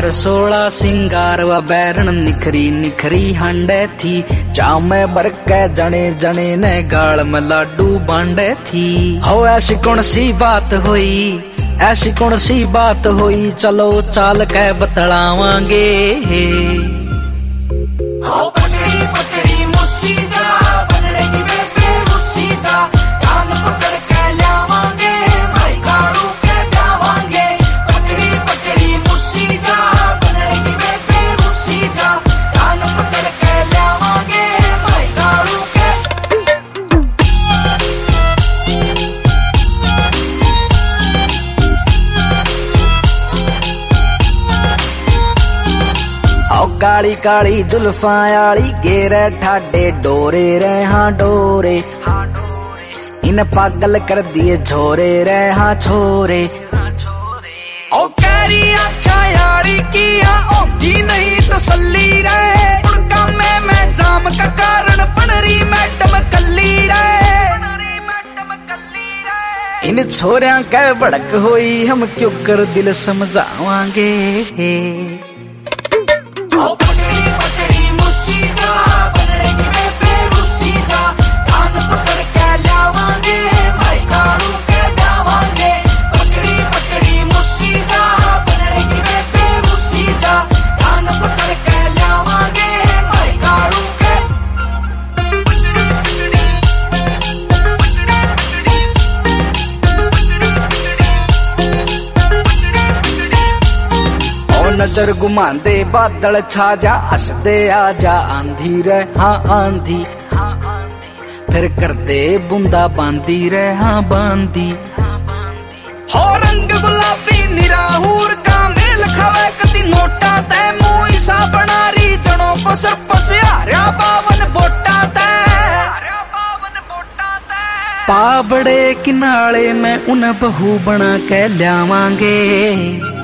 पर 16 सिंगार व बैरण निखरी निखरी हांडे थी। चाव में भर के जने जने ने गाल में लाडू बांडे थी। हो ऐसी कौन सी बात हुई, ऐसी कौन सी बात हुई, चलो चाल के बतलावांगे। हो पकड़ी पकड़ी मुस्सी जा, बनड़े की बेबे मुस्सी जा, कान पकड़ के लावांगे, भाई काड़ू के डावांगे। पकड़ी पकड़ी मुस्सी जा, बनड़े की बेबे मुस्सी जा, कान पकड़ के लावांगे, भाई काड़ू के। औ काली काली जुल्फां आली गेरे ठाडे डोरे रे हाँ डोरे, इन पागल कर दिए झोरे रे हाँ छोरे। ओ कैरी आँखा यारी किया ओगी नहीं तसल्ली रे, उनका मैं जाम का कारण बनरी मैडम कल्ली रे। इन छोरियां के भड़क हुई हम क्यों कर दिल समझावांगे। ओ पकड़ी पकड़ी मुस्सी जा, बनड़े की बेबे मुस्सी जा, कान पकड़ के लावांगे, भाई काड़ू के डावांगे। पकड़ी पकड़ी मुस्सी जा, बनड़े की बेबे मुस्सी जा, कान पकड़ के लावांगे, भाई काड़ू के। नजर घुमांदे बादल छा जा, हंसदे आ जा आंधी रे हाँ आंधी, फिर कर दे बूंदा बांदी रे हाँ बांदी। हो रंग गुलाबी निराहूर का मेल खावे कति नोटा तय, मुई सा बनारी जनों को सरपंच हार्या 52 वोटा तय। पाबड़े किनारे में उन बहू बना के ल्यावांगे।